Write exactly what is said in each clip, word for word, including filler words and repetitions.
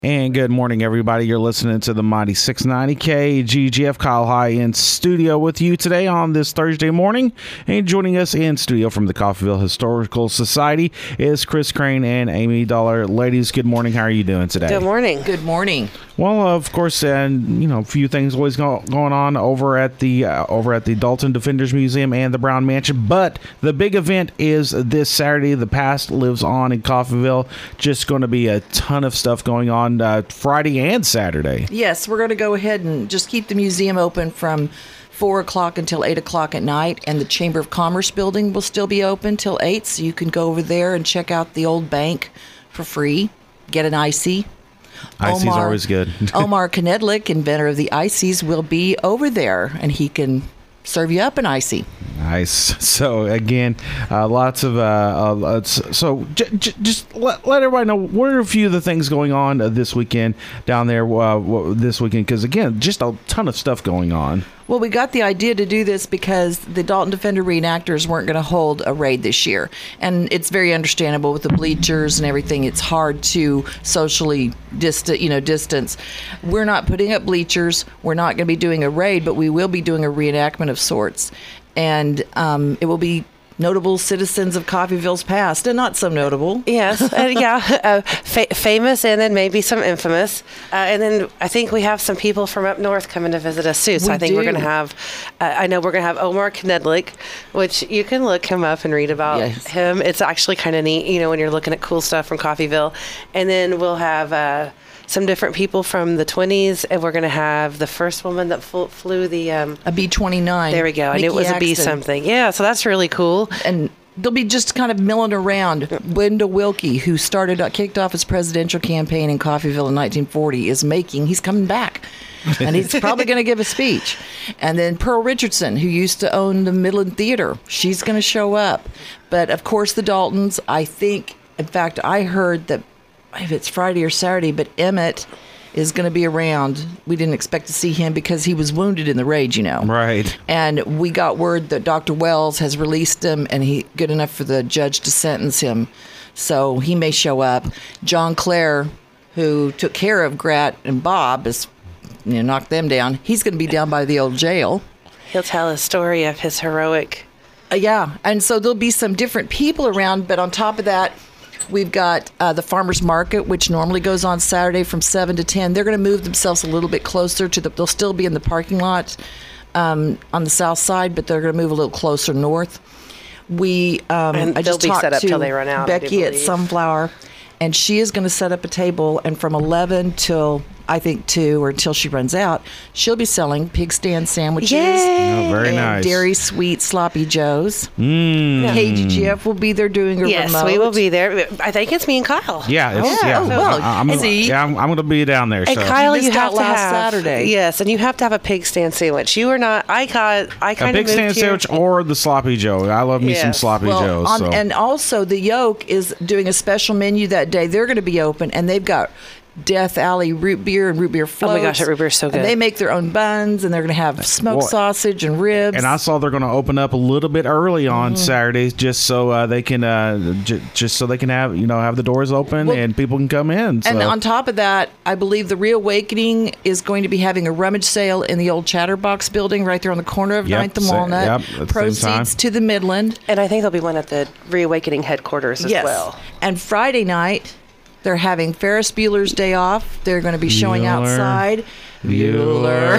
And good morning, everybody. You're listening to the Mighty six ninety K G G F. Kyle High in studio with you today on this Thursday morning. And joining us in studio from the Coffeyville Historical Society is Chris Crane and Amy Dollar. Ladies, good morning. How are you doing today? Good morning. Good morning. Well, of course, and you know, a few things always go, going on over at the uh, over at the Dalton Defenders Museum and the Brown Mansion. But the big event is this Saturday. The past lives on in Coffeyville. Just going to be a ton of stuff going on uh, Friday and Saturday. Yes, we're going to go ahead and just keep the museum open from four o'clock until eight o'clock at night, and the Chamber of Commerce building will still be open till eight, so you can go over there and check out the old bank for free, get an icy. Icy's Omar, always good. Omar Knedlik, inventor of the ices, will be over there, and he can serve you up an icy. Nice. So again, uh, lots of uh, uh, so j- j- just let, let everybody know what are a few of the things going on uh, this weekend down there uh, w- this weekend, because again, just a ton of stuff going on. Well, we got the idea to do this because the Dalton Defender reenactors weren't going to hold a raid this year. And it's very understandable with the bleachers and everything. It's hard to socially distant, you know, distance. We're not putting up bleachers. We're not going to be doing a raid, but we will be doing a reenactment of sorts. And um, it will be notable citizens of Coffeyville's past, and not so notable. Yes, uh, yeah, uh, fa- famous, and then maybe some infamous. Uh, and then I think we have some people from up north coming to visit us too. So We I think do. we're going to have, uh, I know we're going to have Omar Knedlik, which you can look him up and read about Yes. him. It's actually kind of neat, you know, when you're looking at cool stuff from Coffeyville. And then we'll have uh, some different people from the twenties, and we're going to have the first woman that flew, flew the... Um, A B twenty-nine. there we go. I knew it was a B something. Yeah, so that's really cool. And they'll be just kind of milling around. Wendell Wilkie, who started, uh, kicked off his presidential campaign in Coffeyville in nineteen forty, is making, he's coming back. And he's probably going to give a speech. And then Pearl Richardson, who used to own the Midland Theater, she's going to show up. But of course, the Daltons, I think, in fact, I heard that if it's Friday or Saturday, but Emmett is going to be around. We didn't expect to see him because he was wounded in the raid, you know. Right. And we got word that Doctor Wells has released him, and he good enough for the judge to sentence him. So he may show up. John Clare, who took care of Grat and Bob, is, you know, knocked them down. He's going to be down by the old jail. He'll tell a story of his heroic... Uh, yeah, and so there'll be some different people around, but on top of that, we've got uh, the farmers market, which normally goes on Saturday from seven to ten. They're going to move themselves a little bit closer to the, they'll still be in the parking lot um, on the south side, but they're going to move a little closer north. We, um, And I just they'll be talked set up to till they run out, I do Becky at believe. Sunflower, and she is going to set up a table, and from eleven till, I think, two, or until she runs out, she'll be selling pig stand sandwiches. Yay! Oh, very and nice. Dairy Sweet Sloppy Joes. Mm. K G G F will be there doing a Yes, remote. we will be there. I think it's me and Kyle. Yeah. It's, Oh, yeah. oh, well, I, I'm, see? yeah, I'm, I'm going to be down there. And So. Kyle, You you, missed have out to last have Saturday. Yes, and you have to have a pig stand sandwich. You are not. I got. I A kind big of moved stand here. sandwich or the sloppy Joe. I love me some Yes. sloppy Well, Joes. on, So. and also the Yoke is doing a special menu that day. They're going to be open, and they've got Death Alley root beer and root beer floats. Oh my gosh, that root beer is so And good. they make their own buns, and they're going to have smoked Well, sausage and ribs. And I saw they're going to open up a little bit early on Mm-hmm. Saturdays, just so uh, they can, uh, j- just so they can have, you know, have the doors open Well, and people can come in. So. And on top of that, I believe the Reawakening is going to be having a rummage sale in the old Chatterbox building right there on the corner of Yep, ninth and sa- Walnut. yep, at the same time. Proceeds to the Midland. And I think there'll be one at the Reawakening headquarters as Yes. well. And Friday night, they're having Ferris Bueller's Day Off. They're going to be showing Bueller. outside. Bueller.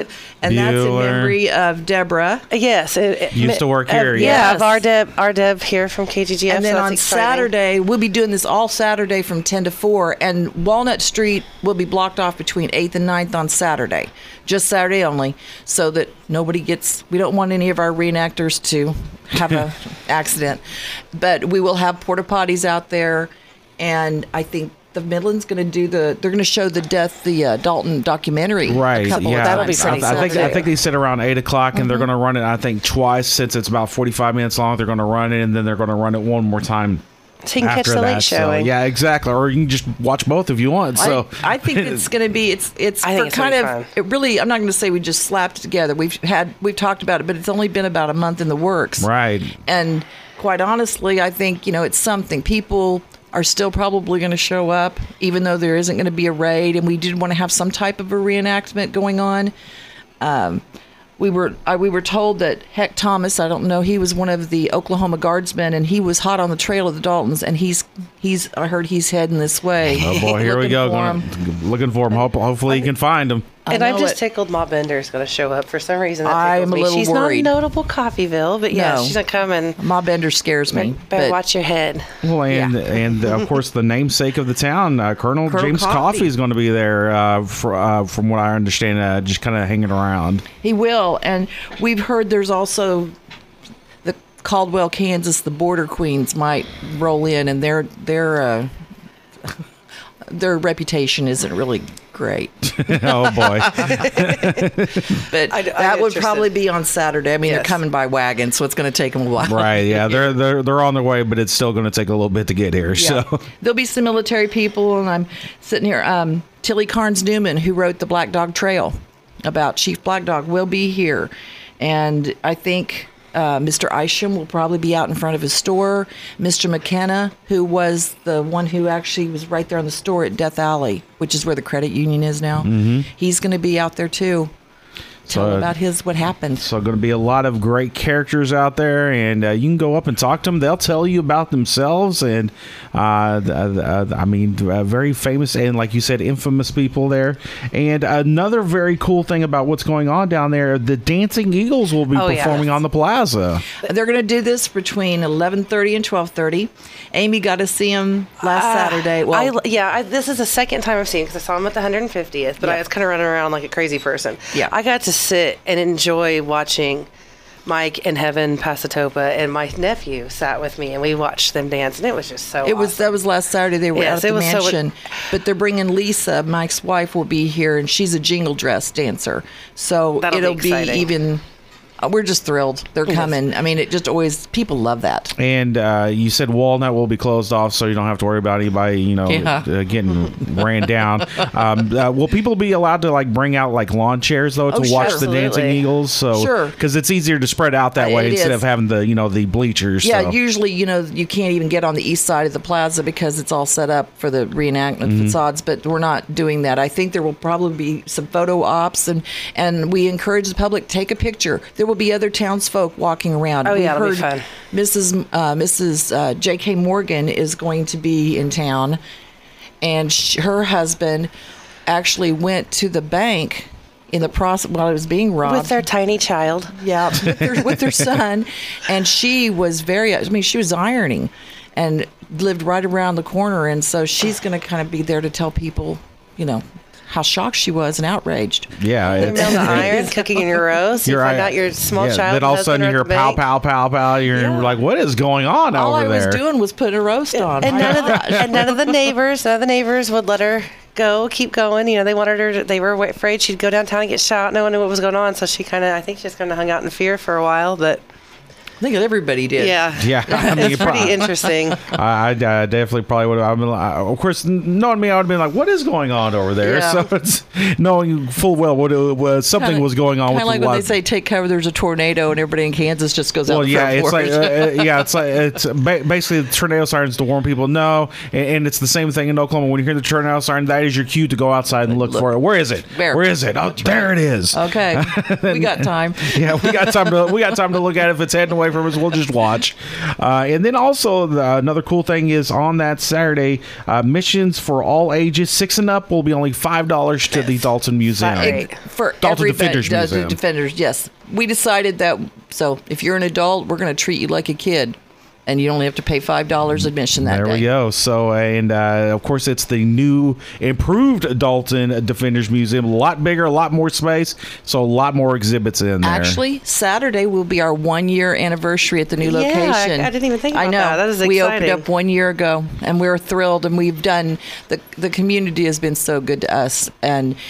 and that's in Bueller. memory of Deborah. Yes, it, it- Used to work uh, here, Yeah, yes. of our Deb, our Deb here from K G G F. And then so on that's exciting. Saturday, we'll be doing this all Saturday from ten to four. And Walnut Street will be blocked off between eighth and ninth on Saturday. Just Saturday only. So that nobody gets, we don't want any of our reenactors to have an accident. But we will have porta potties out there. And I think the Midland's going to do the, they're going to show the death, the uh, Dalton documentary. Right. A couple Yeah. of That'll be times. pretty I, I think I Saturday. think they sit around eight o'clock, and Mm-hmm. they're going to run it. I think twice, since it's about forty-five minutes long. They're going to run it, and then they're going to run it one more time. So you can catch after the late that. So, showing. yeah, exactly. Or you can just watch both if you want. So I, I think it's going to be it's it's I think for it's kind gonna of be it really. I'm not going to say we just slapped it together. We've had we've talked about it, but it's only been about a month in the works. right. And quite honestly, I think you know it's something people are still probably going to show up, even though there isn't going to be a raid, and we did want to have some type of a reenactment going on. Um, we were I, we were told that Heck Thomas, I don't know, he was one of the Oklahoma Guardsmen, and he was hot on the trail of the Daltons, and he's he's I heard he's heading this way. Oh boy, here we Looking go. for Gonna- him. looking for him. Hope, hopefully, you can find him. I And I'm know just it. tickled Ma Bender's going to show up for some reason. That I'm tickles a me. little She's worried. not notable Coffeeville, but yeah, No. she's going to come and Ma Bender scares me. better but watch your head. Well, and Yeah. and uh, of course the namesake of the town, uh, Colonel, Colonel James Coffey. Coffey is going to be there. Uh, for, uh, from what I understand, uh, just kind of hanging around. He will, and we've heard there's also the Caldwell, Kansas, the Border Queens might roll in, and their their uh, their reputation isn't really great. Oh boy. But I- I'm that would interested. probably be on Saturday. I mean, they're Yes. coming by wagon, so it's going to take them a while. Right, yeah, they're they're they're on their way, but it's still going to take a little bit to get here. Yeah. So, There'll be some military people, and I'm sitting here. Um, Tilly Carnes Newman, who wrote the Black Dog Trail about Chief Black Dog, will be here, and I think uh, Mister Isham will probably be out in front of his store. Mister McKenna, who was the one who actually was right there on the store at Death Alley, which is where the credit union is now, mm-hmm. he's going to be out there too. Tell So- about his what happened. so going to be a lot of great characters out there, and uh, you can go up and talk to them. They'll tell you about themselves, and uh, th- uh, I mean, uh, very famous and, like you said, infamous people there. And another very cool thing about what's going on down there: the Dancing Eagles will be Oh, yeah. performing on the plaza. They're going to do this between eleven thirty and twelve thirty. Amy got to see him last Saturday. Well, I, yeah, I, this is the second time I've seen because I saw him at the one hundred fiftieth, but Yeah. I was kind of running around like a crazy person. Yeah. I got to sit and enjoy watching Mike and Heaven Pasatopa, and my nephew sat with me, and we watched them dance, and it was just so It was awesome. that was last Saturday. They were Yes, out at it the was so- mansion, but they're bringing Lisa, Mike's wife, will be here, and she's a jingle dress dancer. So That'll be it'll be, exciting. even. uh, We're just thrilled they're coming. I mean, it just always people love that. And uh, you said Walnut will be closed off, so you don't have to worry about anybody, you know, Yeah. uh, getting ran down. Um, uh, will people be allowed to like bring out like lawn chairs though to Oh, sure. watch the Dancing Absolutely. Eagles? So Sure. because it's easier to spread out that Uh, way it instead is. of having the you know the bleachers. Yeah, so. usually, you know, you can't even get on the east side of the plaza because it's all set up for the reenactment facades, but we're not doing that. I think there will probably be some photo ops, and, and we encourage the public, take a picture. There will be other townsfolk walking around. Oh, We yeah, it'll be heard fun. Missus Uh, Missus Uh, J K Morgan is going to be in town, and sh- her husband actually went to the bank in the process while it was being robbed. with their tiny child. Yeah, with their, with their son, and she was very. I mean, she was ironing, and lived right around the corner, and so she's going to kind of be there to tell people, you know, how shocked she was and outraged. Yeah, You it's, know, the iron cooking in your roast. You You're find right. out your small yeah, child. Then all of a husband sudden you are hear at the pow, bank. pow, pow, pow. You're Yeah. like, what is going on All over I was there? doing was putting a roast on. And My none of the gosh. and none of the neighbors, none of the neighbors would let her go, keep going. You know, they wanted her. To, they were afraid she'd go downtown and get shot. No one knew what was going on, so she kind of, I think, she just kind of hung out in fear for a while. But I think everybody did. yeah, Yeah, I mean, it's you prob- pretty interesting. I, I uh, definitely probably would have. I mean, I, of course, n- knowing me, I would have been like, "What is going on over there?" Yeah. So it's knowing full well what it was, something Kinda- was going on Kind with of like the when lot- they say take cover, there's a tornado, and everybody in Kansas just goes out. Well, the yeah, front it's like porch. uh, uh, yeah, it's like it's ba- basically the tornado sirens to warn people. No, and, and it's the same thing in Oklahoma. When you hear the tornado siren, that is your cue to go outside and look, Look. for it. Where is it? Where? Where is it? Oh, there it is. Okay, we got time. Yeah, we got time to we got time to look at it. If it's heading away from us, we'll just watch. Uh, and then also the, another cool thing is on that Saturday, uh, missions for all ages, six and up, will be only five dollars to the Dalton Museum. Right. For Dalton everybody, Defenders does the Museum. Defenders, yes. We decided that, so if you're an adult, we're going to treat you like a kid, and you only have to pay five dollars admission that There day. we go. So, and uh, of course, it's the new, improved Dalton Defenders Museum. A lot bigger, a lot more space, so a lot more exhibits in there. Actually, Saturday will be our one year anniversary at the new Yeah, location. I- I didn't even think I about know. that. That is We exciting. opened up one year ago, and we're thrilled. And we've done the the community has been so good to us, and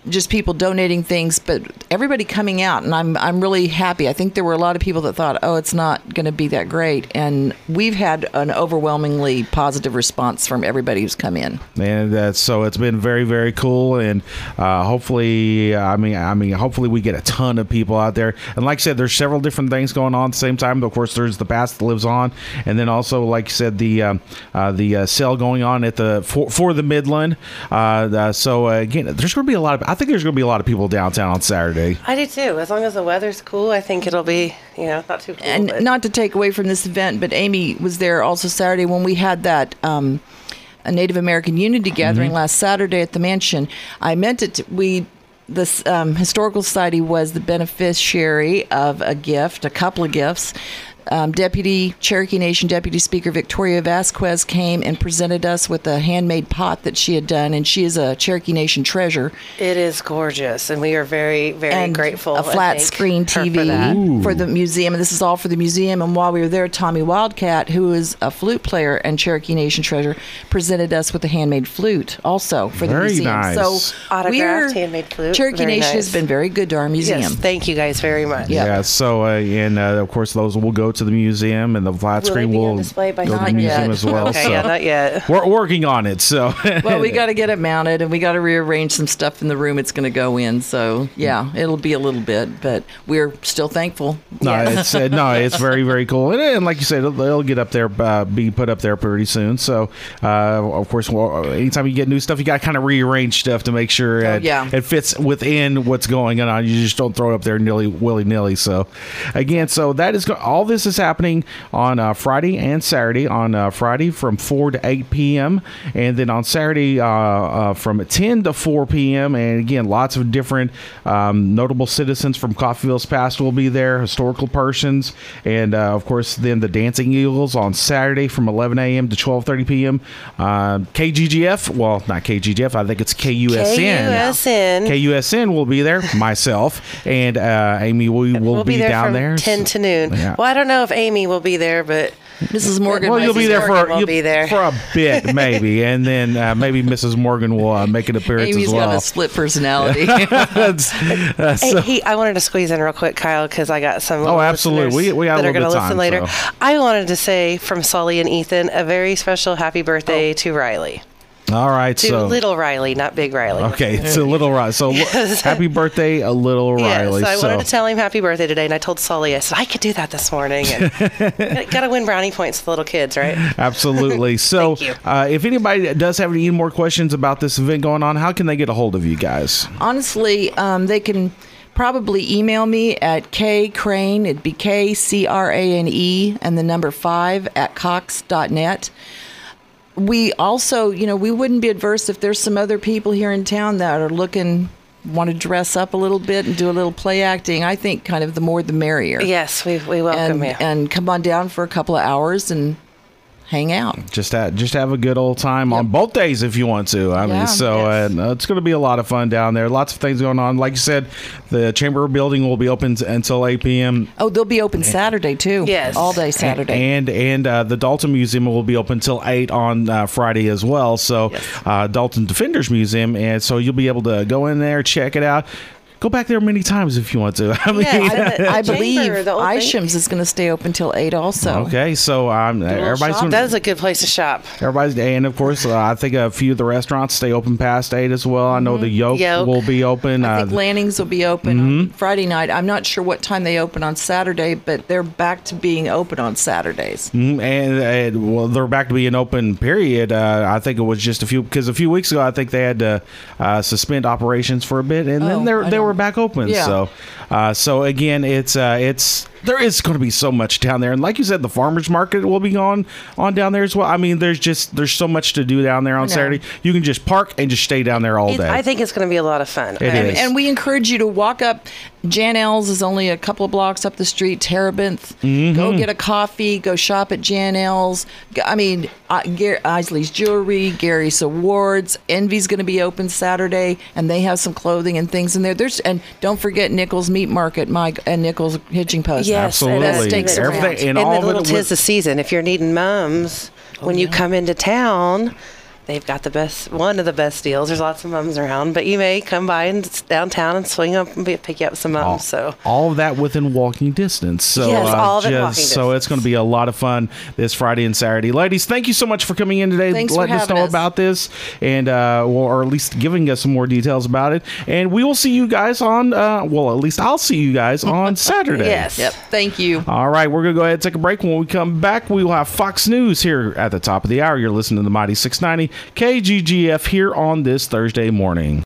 just people donating things, but everybody coming out, and I'm I'm really happy. I think there were a lot of people that thought, oh, it's not going to be that great, and we've had an overwhelmingly positive response from everybody who's come in. And uh, so it's been very, very cool, and uh, hopefully, I mean, I mean, hopefully we get a ton of people out there. And like I said, there's several different things going on at the same time. But of course, there's the past that lives on, and then also, like you said, the um, uh, the uh, sale going on at the for, for the Midland. Uh, uh, so uh, again, there's going to be a lot of. I think there's going to be a lot of people downtown on Saturday. I do too. As long as the weather's cool, I think it'll be, you know, not too cool. And but. not to take away from this event, but Amy was there also Saturday when we had that um, a Native American Unity gathering mm-hmm. last Saturday at the mansion. I meant it. To, we this um, Historical Society was the beneficiary of a gift, a couple of gifts. Um, Deputy Cherokee Nation Deputy Speaker Victoria Vasquez came and presented us with a handmade pot that she had done, and she is a Cherokee Nation treasure. It is gorgeous, and we are very, very and grateful. A flat screen T V for, for the museum, and this is all for the museum. And while we were there, Tommy Wildcat, who is a flute player and Cherokee Nation treasure, presented us with a handmade flute also for the very museum. Nice. So autographed handmade flute. Cherokee very Nation nice. has been very good to our museum. Yes, thank you guys very much. Yep. Yeah. So uh, and uh, of course those will go to the museum, and the flat Will screen they be will on display by go to the not museum yet. as well. Okay, so yeah, not yet. we're working on it. So Well, we got to get it mounted, and we got to rearrange some stuff in the room it's going to go in. So yeah, it'll be a little bit, but we're still thankful. No, Yes. it's uh, no, it's very, very cool, and, and like you said, it'll, it'll get up there, uh, be put up there pretty soon. So, uh, of course, well, anytime you get new stuff, you got to kind of rearrange stuff to make sure Oh, it, yeah. it fits within what's going on. You just don't throw it up there nilly willy nilly. So, again, so that is go- all. This is happening on uh, Friday and Saturday. On uh, Friday from four to eight p.m. and then on Saturday uh, uh, from ten to four p.m. And again, lots of different um, notable citizens from Coffeyville's past will be there, historical persons, and uh, of course then the Dancing Eagles on Saturday from eleven a.m. to twelve thirty p.m. Uh, K G G F, well, not K G G F, I think it's K U S N. K U S N. K U S N will be there, myself, and uh, Amy we will We'll be, be there down from there. ten to noon. Yeah. Well, I don't know if Amy will be there, but Missus Morgan. Well, might you'll be there Morgan for will you'll- be there. for a bit, maybe, and then uh, maybe Missus Morgan will uh, make an appearance Amy's as well. got a split personality. That's- uh, Hey, so- he, I wanted to squeeze in real quick, Kyle, because I got some. Oh, absolutely. listeners We- we got a that are little gonna bit of listen time, later. so. I wanted to say from Sully and Ethan a very special happy birthday Oh. to Riley. all right, To so little Riley, not big Riley. okay, it's a little Riley. So Yes. happy birthday, a little Riley. Yes, I so wanted to tell him happy birthday today, and I told Sully, I said, I could do that this morning. And got to win brownie points to the little kids, right? absolutely. So Thank you. uh, if anybody does have any more questions about this event going on, how can they get a hold of you guys? Honestly, um, they can probably email me at K Crane. It'd be K C R A N E and the number five at cox dot net. We also, you know, we wouldn't be adverse if there's some other people here in town that are looking, want to dress up a little bit and do a little play acting. I think kind of the more the merrier. Yes, we, we welcome and, you. and come on down for a couple of hours and hang out. Just have, just have a good old time on both days if you want to. I Yeah, mean, so yes. uh, it's going to be a lot of fun down there. Lots of things going on. Like you said, the Chamber building will be open t- until eight p.m. Oh, they'll be open Saturday too. Yes. all day Saturday. And and uh, the Dalton Museum will be open till eight on uh, Friday as well. So Yes. uh, Dalton Defenders Museum, and so you'll be able to go in there, check it out. Go back there many times if you want to. I mean, Yes. I, I Chamber, believe the old thing. Isham's is going to stay open till eight also. okay, so um, everybody's shop. going. That is a good place to shop. Everybody's and of course, uh, I think a few of the restaurants stay open past eight as well. I know the Yoke, Yoke. will be open. I Uh, think Lanning's will be open on Friday night. I'm not sure what time they open on Saturday, but they're back to being open on Saturdays. Mm, and, and well, they're back to being open. Period. Uh, I think it was just a few because a few weeks ago, I think they had to uh, suspend operations for a bit, and Oh, then they I they were don't- back open. Yeah. So, uh, so again, it's uh, it's there is going to be so much down there, and like you said, the farmers market will be on on down there as well. I mean, there's just there's so much to do down there on know. Saturday. You can just park and just stay down there all It- day. I think it's going to be a lot of fun. It I is. mean, And we encourage you to walk up. Jan L's is only a couple of blocks up the street, Terebinth. Mm-hmm. Go get a coffee. Go shop at Jan L's. G- I mean, uh, Gar- Isley's Jewelry, Gary's Awards. Envy's going to be open Saturday, and they have some clothing and things in there. There's and don't forget Nichols Meat Market, Mike, and Nichols Hitching Post. Yes, Absolutely. That stakes Everything around. and and all the of little it tis with- the season. If you're needing mums when you yeah. come into town, They've got the best, one of the best deals. There's lots of mums around, but you may come by and it's downtown and swing up and be, pick you up some mums. all, So all of that within walking distance. So Yes, uh, all of it just- walking so it's distance. going to be a lot of fun this Friday and Saturday. Ladies, thank you so much for coming in today, Thanks for letting us having know us. about this, and uh, well, or at least giving us some more details about it. And we will see you guys on. Uh, well, at least I'll see you guys on Saturday. yes. Yep. Thank you. All right, we're going to go ahead and take a break. When we come back, we will have Fox News here at the top of the hour. You're listening to the Mighty six ninety K G G F here on this Thursday morning.